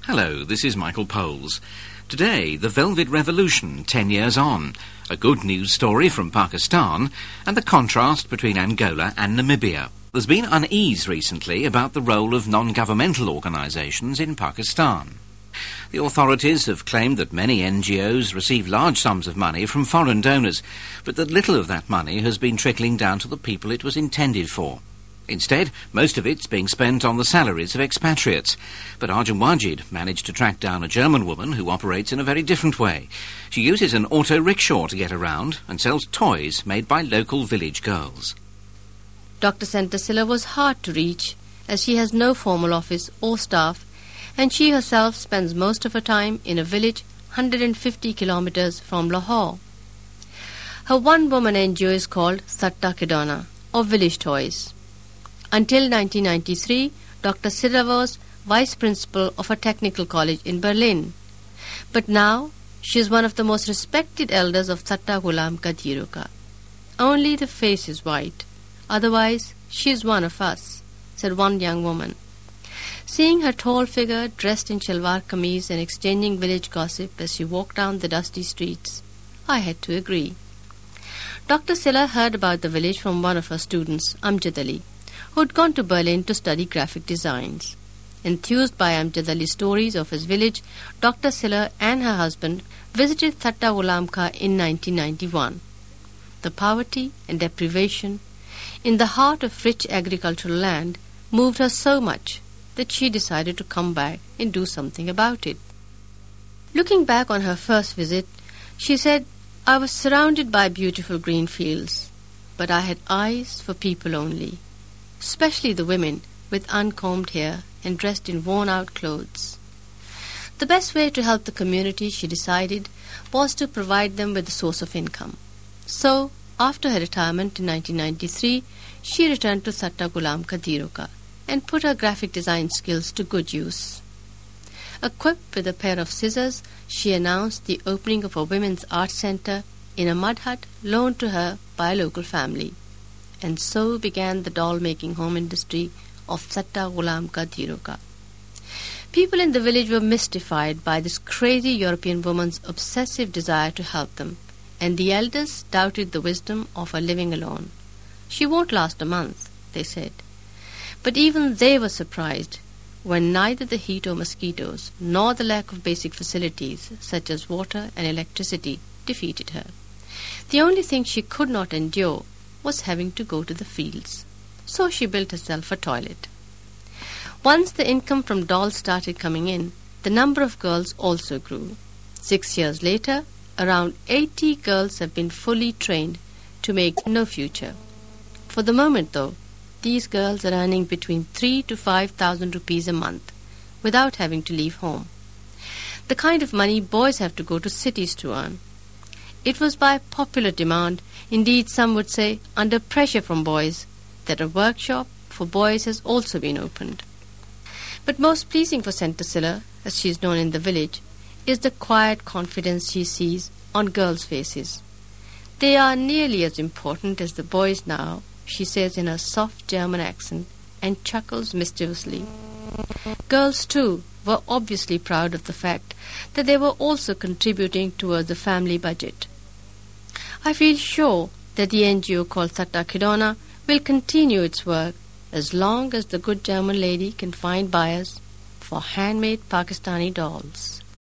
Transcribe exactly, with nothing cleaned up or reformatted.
Hello, this is Michael Poles. Today, the Velvet Revolution, ten years on, a good news story from Pakistan, and the contrast between Angola and Namibia. There's been unease recently about the role of non-governmental organisations in Pakistan. The authorities have claimed that many N G Os receive large sums of money from foreign donors, but that little of that money has been trickling down to the people it was intended for. Instead, most of it's being spent on the salaries of expatriates. But Arjun Wajid managed to track down a German woman who operates in a very different way. She uses an auto rickshaw to get around and sells toys made by local village girls. Doctor Sentasila was hard to reach, as she has no formal office or staff, and she herself spends most of her time in a village one hundred fifty kilometers from Lahore. Her one-woman N G O is called Satta Khidona, or Village Toys. Until nineteen ninety-three, Doctor Silla was vice principal of a technical college in Berlin. But now, she is one of the most respected elders of Satta Ghulam Ka Dhiroka. Only the face is white. Otherwise, she is one of us, said one young woman. Seeing her tall figure dressed in shalwar kameez and exchanging village gossip as she walked down the dusty streets, I had to agree. Doctor Silla heard about the village from one of her students, Amjad Ali, who had gone to Berlin to study graphic designs. Enthused by Amjad Ali's stories of his village, Doctor Silla and her husband visited Satta Ghulam Ka in nineteen ninety-one. The poverty and deprivation in the heart of rich agricultural land moved her so much that she decided to come back and do something about it. Looking back on her first visit, she said, "I was surrounded by beautiful green fields, but I had eyes for people only, especially the women with uncombed hair and dressed in worn-out clothes." The best way to help the community, she decided, was to provide them with a source of income. So, after her retirement in nineteen ninety-three, she returned to Satta Ghulam Ka Dhiroka and put her graphic design skills to good use. Equipped with a pair of scissors, she announced the opening of a women's art centre in a mud hut loaned to her by a local family. And so began the doll-making home industry of Satta Ghulam Ka Dhiroka. People in the village were mystified by this crazy European woman's obsessive desire to help them, and the elders doubted the wisdom of her living alone. "She won't last a month," they said. But even they were surprised when neither the heat or mosquitoes nor the lack of basic facilities such as water and electricity defeated her. The only thing she could not endure was having to go to the fields. So she built herself a toilet. Once the income from dolls started coming in, the number of girls also grew. Six years later, around eighty girls have been fully trained to make no future. For the moment, though, these girls are earning between three to five thousand rupees a month without having to leave home. The kind of money boys have to go to cities to earn. It was by popular demand, indeed some would say under pressure from boys, that a workshop for boys has also been opened. But most pleasing for Sentasila, as she is known in the village, is the quiet confidence she sees on girls' faces. They are nearly as important as the boys now, she says in her soft German accent, and chuckles mischievously. Girls, too, were obviously proud of the fact that they were also contributing towards the family budget. I feel sure that the N G O called Satta Khidona will continue its work as long as the good German lady can find buyers for handmade Pakistani dolls.